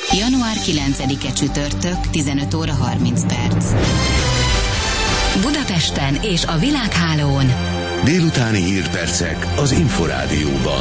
Január 9-e csütörtök, 15 óra 30 perc. Budapesten és a világhálón. Délutáni hírpercek az Inforádióban.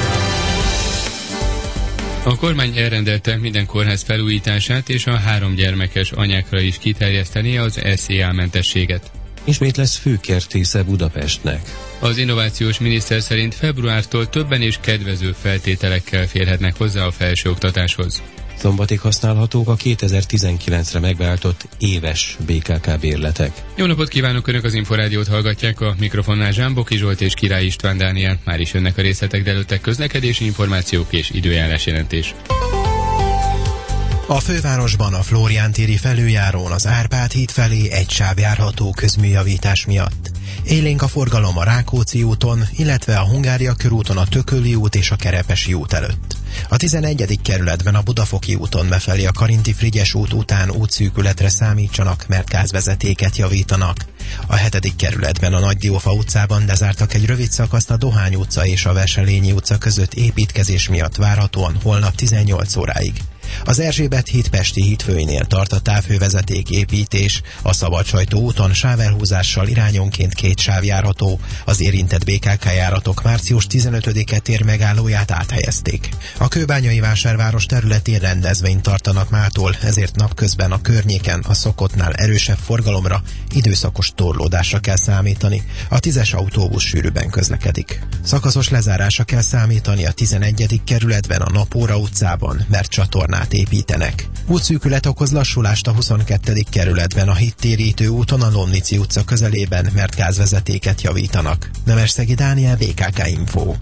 A kormány elrendelte minden kórház felújítását és a 3 gyermekes anyákra is kiterjeszteni az SZIA-mentességet. Ismét lesz főkertésze Budapestnek. Az innovációs miniszter szerint februártól többen és kedvező feltételekkel férhetnek hozzá a felsőoktatáshoz. Szombatig használhatók a 2019-re megváltott éves BKK bérletek. Jó napot kívánok, Önök az Inforádiót hallgatják, a mikrofonnál Zsámboki Zsolt és Király István Dániel. Már is jönnek a részletek, de előtte közlekedési információk és időjárás jelentés. A fővárosban a Flórián téri felüljárón az Árpád híd felé egy sáv járható közműjavítás miatt. Élénk a forgalom a Rákóczi úton, illetve a Hungária körúton a Tököli út és a Kerepesi út előtt. A 11. kerületben a Budafoki úton befelé a Karinti-Frigyes út után útszűkületre számítsanak, mert gázvezetéket javítanak. A 7. kerületben a Nagydiófa utcában lezártak egy rövid szakaszt a Dohány utca és a Veselényi utca között építkezés miatt várhatóan holnap 18 óráig. Az Erzsébet híd Pesti hídfőinél tart a távhővezeték építés, a Szabadsajtó úton sávelhúzással irányonként 2 sáv járható, az érintett BKK járatok március 15-e térmegállóját áthelyezték. A kőbányai vásárváros területén rendezvényt tartanak mától, ezért napközben a környéken a szokottnál erősebb forgalomra, időszakos torlódásra kell számítani. A 10-es autóbusz sűrűben közlekedik. Szakaszos lezárásra kell számítani a 11. kerületben a Napóra utcában, mert csatornát építenek. Útszűkület okoz lassulást a 22. kerületben a Hittérítő úton a Lomnici utca közelében, mert gázvezetéket javítanak. Nemesszegi Dániel, BKK Info.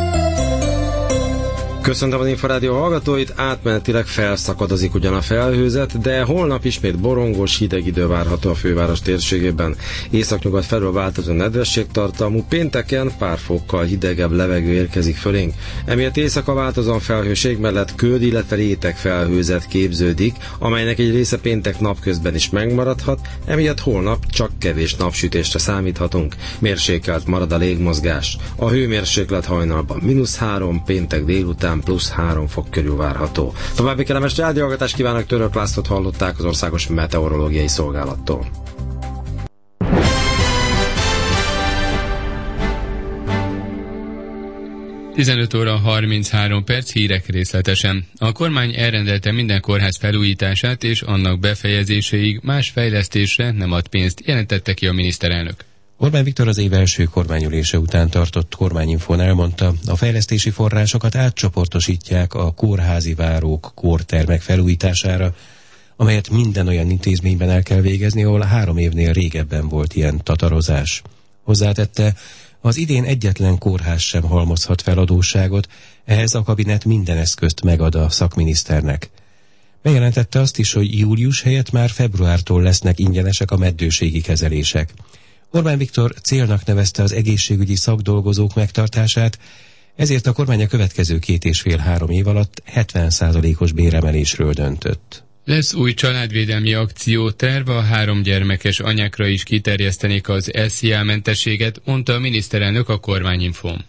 Köszöntöm az Inforádió hallgatóit, átmenetileg felszakadozik ugyan a felhőzet, de holnap ismét borongós, hideg idő várható a főváros térségében. Északnyugat felől változó nedvességtartalmú, pénteken pár fokkal hidegebb levegő érkezik fölénk. Emiatt éjszaka változóan felhőség mellett köd, illetve réteg felhőzet képződik, amelynek egy része péntek napközben is megmaradhat, emiatt holnap csak kevés napsütésre számíthatunk. Mérsékelt marad a légmozgás. A hőmérséklet hajnalban -3, péntek délután +3 fok körül várható. További kellemes rádióhallgatást kívánok, Török Lászlót hallották az Országos Meteorológiai Szolgálattól. – 15 óra 33 perc, hírek részletesen. A kormány elrendelte minden kórház felújítását, és annak befejezéséig más fejlesztésre nem ad pénzt, jelentette ki a miniszterelnök. Orbán Viktor az év első kormányülése után tartott kormányinfón elmondta, a fejlesztési forrásokat átcsoportosítják a kórházi várók, kórtermek felújítására, amelyet minden olyan intézményben el kell végezni, ahol 3 évnél régebben volt ilyen tatarozás. Hozzátette, az idén egyetlen kórház sem halmozhat fel adósságot, ehhez a kabinet minden eszközt megad a szakminiszternek. Bejelentette azt is, hogy július helyett már februártól lesznek ingyenesek a meddőségi kezelések. Orbán Viktor célnak nevezte az egészségügyi szakdolgozók megtartását, ezért a kormány a következő 2,5-3 év alatt 70%-os béremelésről döntött. Lesz új családvédelmi akcióterv, a 3 gyermekes anyákra is kiterjesztenék az SZIA-mentességet, mondta a miniszterelnök a kormányinfón.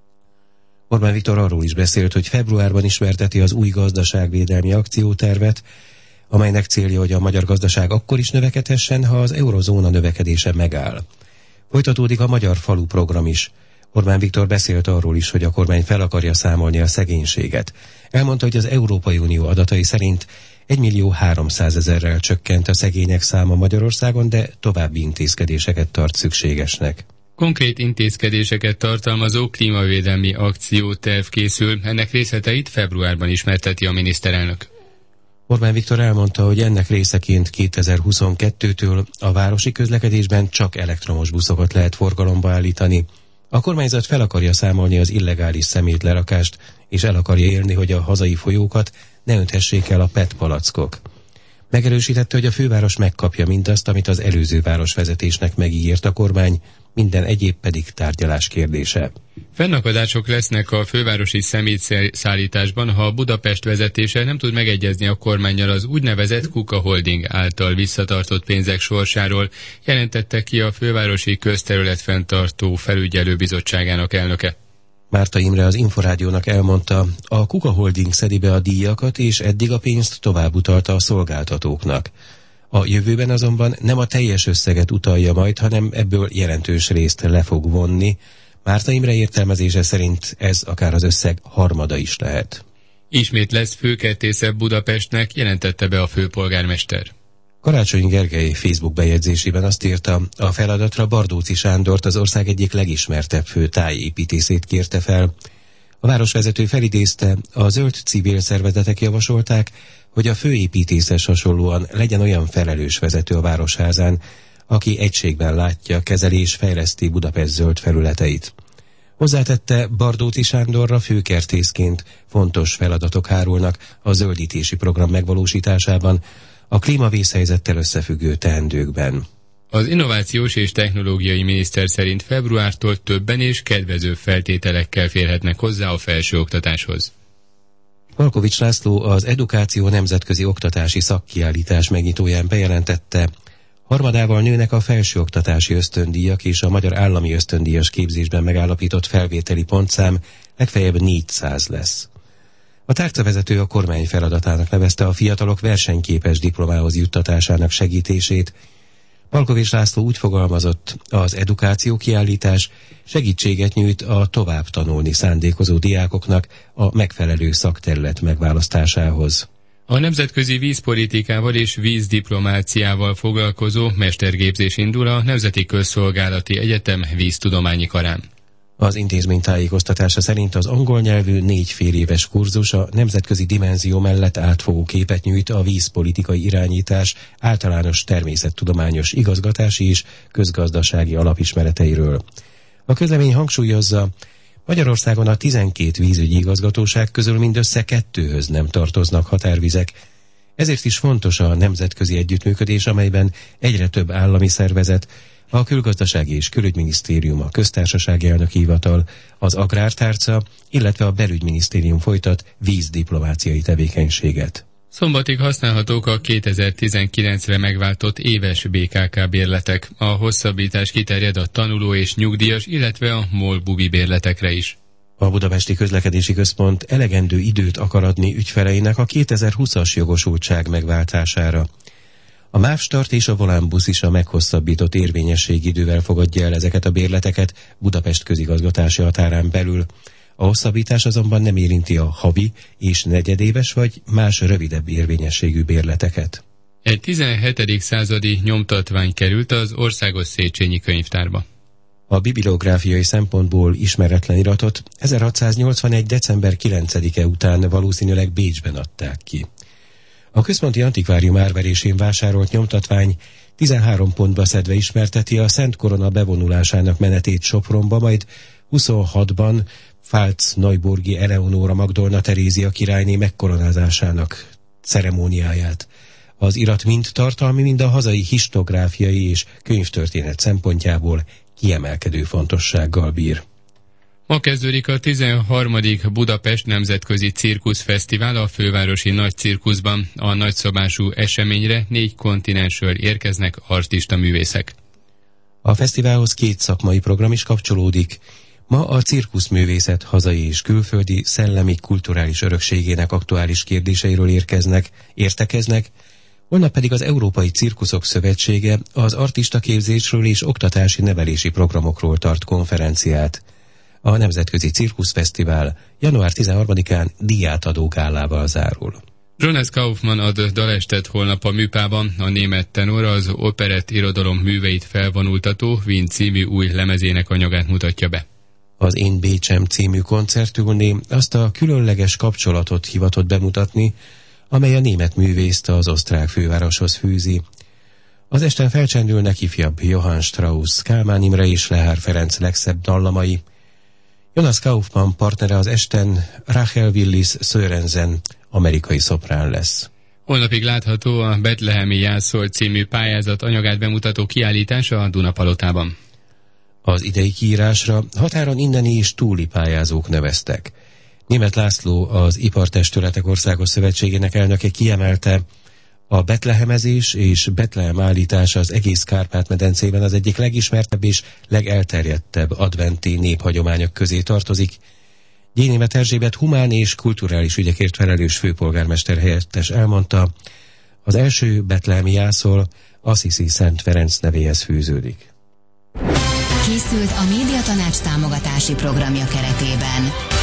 Orbán Viktor arról is beszélt, hogy februárban ismerteti az új gazdaságvédelmi akciótervet, amelynek célja, hogy a magyar gazdaság akkor is növekedhessen, ha az eurozóna növekedése megáll. Folytatódik a Magyar Falu program is. Orbán Viktor beszélt arról is, hogy a kormány fel akarja számolni a szegénységet. Elmondta, hogy az Európai Unió adatai szerint 1.300.000-rel csökkent a szegények száma Magyarországon, de további intézkedéseket tart szükségesnek. Konkrét intézkedéseket tartalmazó klímavédelmi akcióterv készül, ennek részleteit februárban ismerteti a miniszterelnök. Orbán Viktor elmondta, hogy ennek részeként 2022-től a városi közlekedésben csak elektromos buszokat lehet forgalomba állítani. A kormányzat fel akarja számolni az illegális szemétlerakást, és el akarja érni, hogy a hazai folyókat ne önthessék el a PET palackok. Megerősítette, hogy a főváros megkapja mindazt, amit az előző városvezetésnek megígért a kormány, minden egyéb pedig tárgyalás kérdése. Fennakadások lesznek a fővárosi szemétszállításban, ha a Budapest vezetése nem tud megegyezni a kormánnyal az úgynevezett Kuka Holding által visszatartott pénzek sorsáról, jelentette ki a fővárosi közterületfenntartó felügyelőbizottságának elnöke. Márta Imre az Inforádiónak elmondta, a Kuka Holding szedi be a díjakat, és eddig a pénzt tovább utalta a szolgáltatóknak. A jövőben azonban nem a teljes összeget utalja majd, hanem ebből jelentős részt le fog vonni. Márta Imre értelmezése szerint ez akár az összeg harmada is lehet. Ismét lesz főkertészebb Budapestnek, jelentette be a főpolgármester. Karácsony Gergely Facebook bejegyzésében azt írta, a feladatra Bardóczy Sándort, az ország egyik legismertebb fő tájépítészét kérte fel. A városvezető felidézte, a zöld civil szervezetek javasolták, hogy a főépítészes hasonlóan legyen olyan felelős vezető a városházán, aki egységben látja, kezeli és fejleszti Budapest zöld felületeit. Hozzátette, Bardóczy Sándorra főkertészként fontos feladatok hárulnak a zöldítési program megvalósításában, a klímavészhelyzettel összefüggő teendőkben. Az Innovációs és Technológiai Miniszter szerint februártól többen és kedvező feltételekkel férhetnek hozzá a felsőoktatáshoz. Palkovics László az Edukáció nemzetközi oktatási szakkiállítás megnyitóján bejelentette, harmadával nőnek a felsőoktatási ösztöndíjak, és a magyar állami ösztöndíjas képzésben megállapított felvételi pontszám legfeljebb 400 lesz. A tárcavezető a kormány feladatának nevezte a fiatalok versenyképes diplomához juttatásának segítését. Palkovics László úgy fogalmazott, az edukáció kiállítás segítséget nyújt a tovább tanulni szándékozó diákoknak a megfelelő szakterület megválasztásához. A nemzetközi vízpolitikával és vízdiplomáciával foglalkozó mestergépzés indul a Nemzeti Közszolgálati Egyetem víztudományi karán. Az intézmény tájékoztatása szerint az angol nyelvű 4 fél éves kurzus a nemzetközi dimenzió mellett átfogó képet nyújt a vízpolitikai irányítás általános természettudományos igazgatási és közgazdasági alapismereteiről. A közlemény hangsúlyozza, Magyarországon a 12 vízügyi igazgatóság közül mindössze 2-höz nem tartoznak határvizek. Ezért is fontos a nemzetközi együttműködés, amelyben egyre több állami szervezet, a Külgazdasági és Külügyminisztérium, a Köztársasági Elnöki Hivatal, az Agrártárca, illetve a Belügyminisztérium folytat vízdiplomáciai tevékenységet. Szombatig használhatók a 2019-re megváltott éves BKK bérletek. A hosszabbítás kiterjed a tanuló és nyugdíjas, illetve a MOL-bubi bérletekre is. A Budapesti Közlekedési Központ elegendő időt akar adni ügyfeleinek a 2020-as jogosultság megváltására. A MÁV Start és a Volánbusz is a meghosszabbított érvényességi idővel fogadja el ezeket a bérleteket Budapest közigazgatási határán belül. A hosszabbítás azonban nem érinti a havi és negyedéves vagy más rövidebb érvényességű bérleteket. Egy 17. századi nyomtatvány került az Országos Széchenyi Könyvtárba. A bibliográfiai szempontból ismeretlen iratot 1681. december 9-e után valószínűleg Bécsben adták ki. A Központi Antikvárium árverésén vásárolt nyomtatvány 13 pontba szedve ismerteti a Szent Korona bevonulásának menetét Sopronba, majd 26-ban Pfalz-Neuburgi Eleonóra Magdolna Terézia királyné megkoronázásának ceremóniáját. Az irat mind tartalmi, mind a hazai histográfiai és könyvtörténet szempontjából kiemelkedő fontossággal bír. Ma kezdődik a 13. Budapest Nemzetközi Cirkuszfesztivál a fővárosi Nagy Cirkuszban. A nagyszabású eseményre 4 kontinensről érkeznek artista művészek. A fesztiválhoz 2 szakmai program is kapcsolódik. Ma a cirkuszművészet hazai és külföldi szellemi kulturális örökségének aktuális kérdéseiről értekeznek, holnap pedig az Európai Cirkuszok Szövetsége az artistaképzésről és oktatási nevelési programokról tart konferenciát. A Nemzetközi Cirkuszfesztivál január 13-án díjátadó gálával zárul. Jonas Kaufmann ad dalestet holnap a Műpában. A német tenor az operett irodalom műveit felvonultató Wien című új lemezének anyagát mutatja be. Az Én Bécsem című koncertturné azt a különleges kapcsolatot hivatott bemutatni, amely a német művészt az osztrák fővároshoz fűzi. Az esten felcsendülnek ifjabb Johann Strauss, Kálmán Imre és Lehár Ferenc legszebb dallamai. Jonas Kaufmann partnere az esten Rachel Willis Sörensen, amerikai szoprán lesz. Holnapig látható a Betlehemi Jászol című pályázat anyagát bemutató kiállítása a Dunapalotában. Az idei kiírásra határon inneni és túli pályázók neveztek. Németh László, az Ipartestületek Országos Szövetségének elnöke kiemelte, a betlehemezés és Betlehem állítása az egész Kárpát-medencében az egyik legismertebb és legelterjedtebb adventi néphagyományok közé tartozik, Gyénémet Erzsébet humán és kulturális ügyekért felelős főpolgármester helyettes elmondta, az első betlehemi jászol Assisi Szent Ferenc nevéhez fűződik. Készült a Médiatanács támogatási programja keretében.